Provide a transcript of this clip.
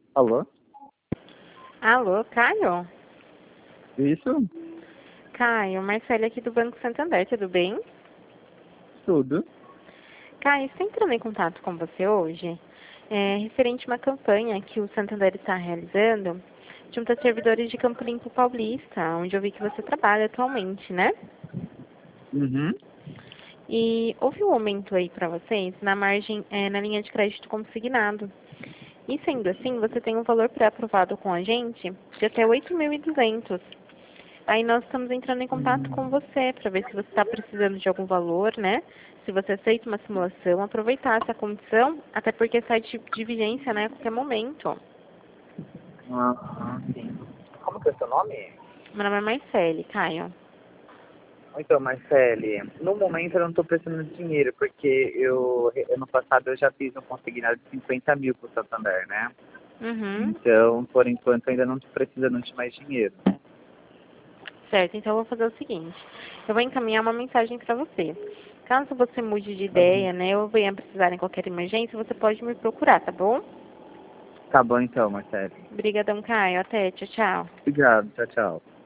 Alô? Alô, Caio? Isso? Caio, Marcele aqui do Banco Santander, tudo bem? Tudo. Caio, estou entrando em contato com você hoje, referente a uma campanha que o Santander está realizando junto a servidores de Campo Limpo Paulista, onde eu vi que você trabalha atualmente, né? Uhum. E houve um aumento aí para vocês na margem, na linha de crédito consignado. E sendo assim, você tem um valor pré-aprovado com a gente de até 8.200. Aí nós estamos entrando em contato com você para ver se você está precisando de algum valor, né? Se você aceita uma simulação, aproveitar essa condição, até porque sai de vigência, né, a qualquer momento. Sim. Como que é o seu nome? Meu nome é Marcele, Caio. Então, Marcele, no momento eu não estou precisando de dinheiro, porque ano passado eu já fiz um consignado de 50 mil para o Santander, né? Uhum. Então, por enquanto, ainda não estou precisando de mais dinheiro. Certo, então eu vou fazer o seguinte. Eu vou encaminhar uma mensagem para você. Caso você mude de Tá bom. ideia, né, ou venha precisar em qualquer emergência, você pode me procurar, tá bom? Tá bom então, Marcele. Obrigadão, Caio. Até. Tchau, tchau. Obrigado. Tchau, tchau.